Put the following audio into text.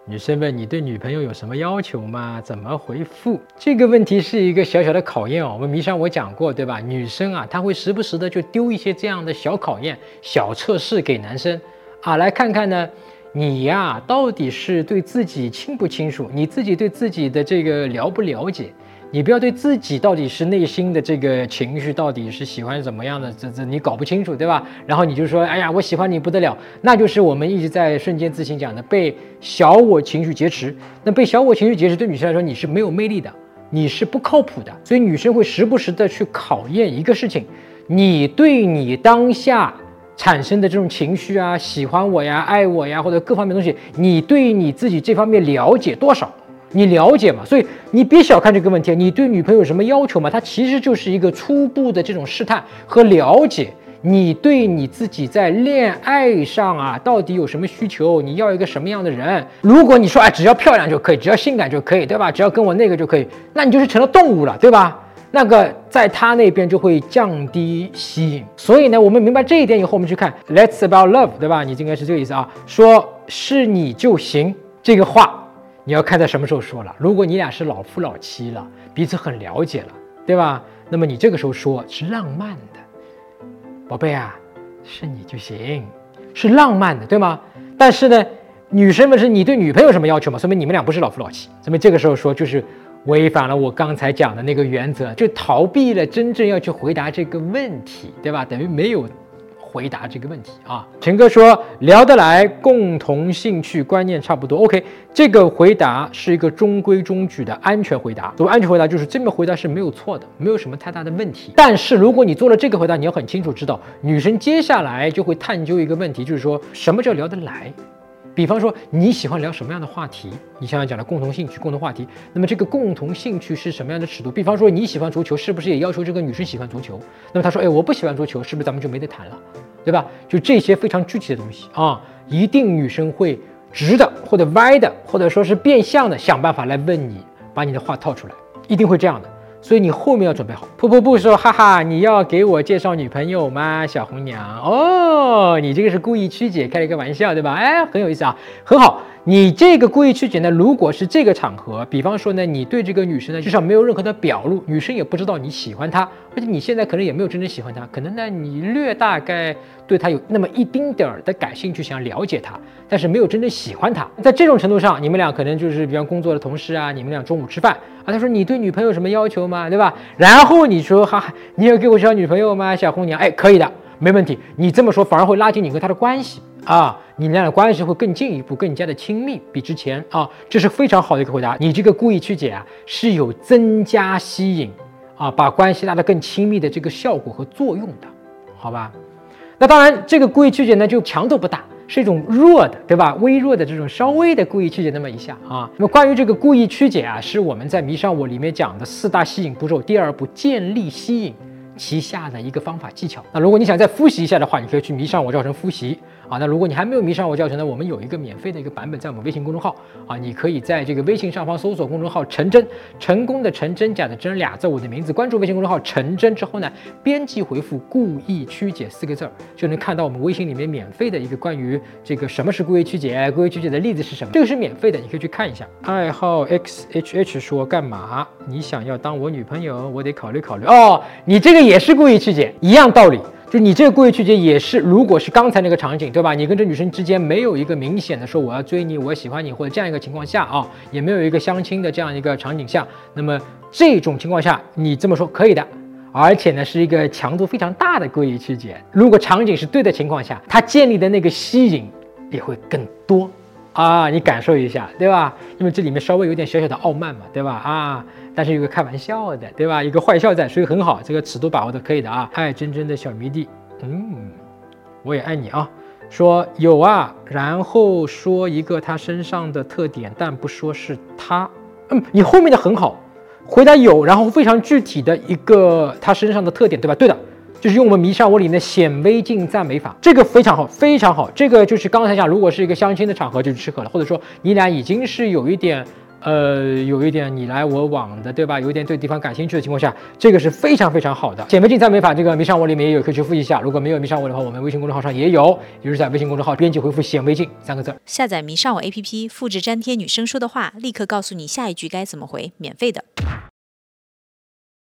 女生问你对女朋友有什么要求吗？怎么回复？这个问题是一个小小的考验哦。我们迷上我讲过，对吧？女生啊，她会时不时的就丢一些这样的小考验、小测试给男生啊，来看看呢，你呀到底是对自己清不清楚，你自己对自己的这个了不了解？你不要对自己到底是内心的这个情绪到底是喜欢怎么样的，这你搞不清楚，对吧？然后你就说，哎呀，我喜欢你不得了，那就是我们一直在瞬间自省讲的被小我情绪劫持。那被小我情绪劫持，对女生来说你是没有魅力的，你是不靠谱的。所以女生会时不时的去考验一个事情，你对你当下产生的这种情绪啊，喜欢我呀、爱我呀，或者各方面东西，你对你自己这方面了解多少？你了解嘛？所以你别小看这个问题，你对女朋友有什么要求嘛？它其实就是一个初步的这种试探和了解，你对你自己在恋爱上啊，到底有什么需求？你要一个什么样的人？如果你说，哎，只要漂亮就可以，只要性感就可以，对吧？只要跟我那个就可以，那你就是成了动物了，对吧？那个在他那边就会降低吸引。所以呢，我们明白这一点以后，我们去看 Let's about love， 对吧？你应该是这个意思啊，说是你就行这个话。你要看在什么时候说了。如果你俩是老夫老妻了，彼此很了解了，对吧？那么你这个时候说是浪漫的，宝贝啊，是你就行，是浪漫的，对吗？但是呢，女生们是你对女朋友有什么要求吗？说明你们俩不是老夫老妻，说明这个时候说就是违反了我刚才讲的那个原则，就逃避了真正要去回答这个问题，对吧？等于没有回答这个问题啊。陈哥说聊得来，共同兴趣观念差不多 OK， 这个回答是一个中规中矩的安全回答。所谓安全回答就是这个回答是没有错的，没有什么太大的问题。但是如果你做了这个回答，你要很清楚知道女生接下来就会探究一个问题，就是说什么叫聊得来。比方说你喜欢聊什么样的话题，你像讲的共同兴趣、共同话题，那么这个共同兴趣是什么样的尺度？比方说你喜欢足球，是不是也要求这个女生喜欢足球？那么她说，哎，我不喜欢足球，是不是咱们就没得谈了，对吧？就这些非常具体的东西啊，一定女生会直的或者歪的，或者说是变相的想办法来问你，把你的话套出来，一定会这样的。所以你后面要准备好。噗噗噗说，哈哈，你要给我介绍女朋友吗，小红娘？哦，你这个是故意曲解，开了一个玩笑，对吧？哎，很有意思啊，很好。你这个故意曲解呢，如果是这个场合，比方说呢，你对这个女生呢，至少没有任何的表露，女生也不知道你喜欢她，而且你现在可能也没有真正喜欢她，可能呢，你略大概对她有那么一丁点儿的感兴趣，想了解她，但是没有真正喜欢她。在这种程度上，你们俩可能就是比方工作的同事啊，你们俩中午吃饭啊，他说你对女朋友有什么要求吗？对吧？然后你说哈，你要给我介绍女朋友吗，小红娘？哎，可以的，没问题。你这么说反而会拉近你跟她的关系啊，你俩的关系会更进一步，更加的亲密，比之前啊，这是非常好的一个回答。你这个故意曲解啊，是有增加吸引啊，把关系拉得更亲密的这个效果和作用的，好吧？那当然，这个故意曲解呢，就强度不大。是一种弱的，对吧？微弱的这种稍微的故意曲解那么一下啊。那么关于这个故意曲解啊，是我们在迷上我里面讲的4大吸引步骤第2步建立吸引旗下的一个方法技巧。那如果你想再复习一下的话，你可以去迷上我教程复习啊。那如果你还没有迷上我教程呢，我们有一个免费的一个版本在我们微信公众号啊，你可以在这个微信上方搜索公众号陈真，成功的陈，真假的真，2字我的名字，关注微信公众号陈真之后呢，编辑回复故意曲解4个字，就能看到我们微信里面免费的一个关于这个什么是故意曲解，故意曲解的例子是什么，这个是免费的，你可以去看一下。爱好 XHH 说干嘛？你想要当我女朋友，我得考虑考虑哦。你这个也是故意曲解，一样道理。就你这个故意曲解也是，如果是刚才那个场景，对吧？你跟这女生之间没有一个明显的说我要追你，我喜欢你，或者这样一个情况下啊，也没有一个相亲的这样一个场景下，那么这种情况下，你这么说可以的，而且呢是一个强度非常大的故意曲解。如果场景是对的情况下，它建立的那个吸引也会更多啊，你感受一下，对吧？因为这里面稍微有点小小的傲慢嘛，对吧？啊。但是有个开玩笑的，对吧？一个坏笑在，所以很好，这个尺度把握的可以的啊。爱真真的小迷弟，我也爱你啊。说有啊，然后说一个他身上的特点，但不说是他。你后面的很好，回答有，然后非常具体的一个他身上的特点，对吧？对的，就是用我们迷上我里面的显微镜赞美法，这个非常好，非常好。这个就是刚才讲，如果是一个相亲的场合就适合了，或者说你俩已经是有一点。 有一点你来我往的，对吧？有一点对地方感兴趣的情况下，这个是非常非常好的。减肥竞赛美法这个迷上我里面也有，可以去复习一下。如果没有迷上我的话，我们微信公众号上也有，也就是在微信公众号编辑回复显微镜3个字。 下载迷上我 APP， 复制粘贴女生说的话，立刻告诉你下一句该怎么回，免费的。